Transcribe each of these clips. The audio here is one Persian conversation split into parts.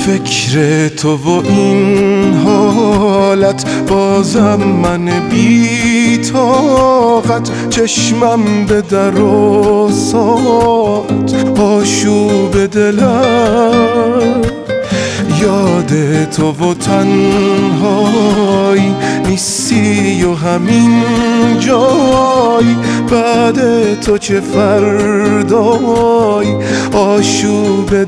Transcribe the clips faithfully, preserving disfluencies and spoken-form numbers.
فکر تو و این حالت بازم من بی طاقت، چشمم به در و ساعت آشوب دلم. یاد تو و تنهایی نیستی و همین جایی، بعد تو چه فردایی آشوب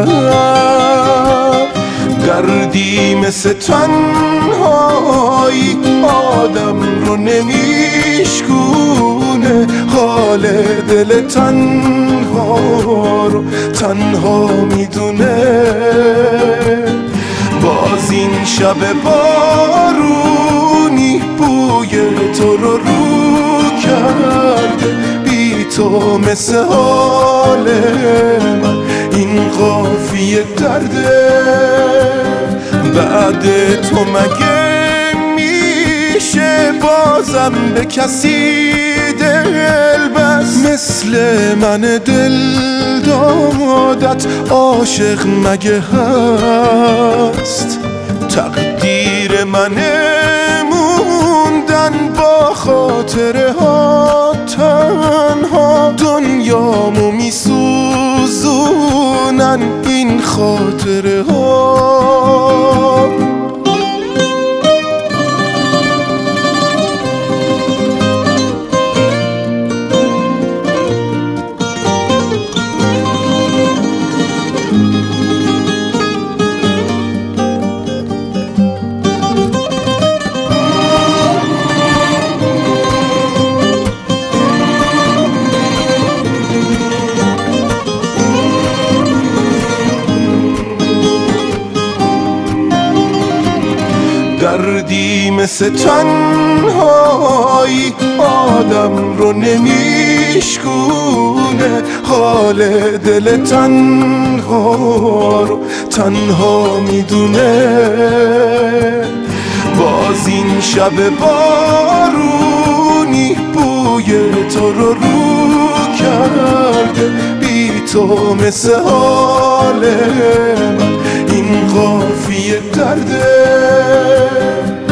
دلم. دردی مثل تنهایی آدم رو نمیشکونه، حال دل تنها رو تنها میدونه. باز این شب بارونی بوی تو رو رو کرده، بی تو مثل حال من این قافیه درده. بعد تو مگه میشه بازم به کسی دل بس، مثل من دل دادت عاشق مگه هست؟ تقدیر منه موندن با خاطره ها تنها، دنیامو میسوزونن این خاطره ها. دردی مثل تنهایی آدم رو نمیشکونه، حال دل تنها رو تنها میدونه. باز این شب بارونی بوی تو رو رو کرده، بی تو مثل حال من این قافیه درده.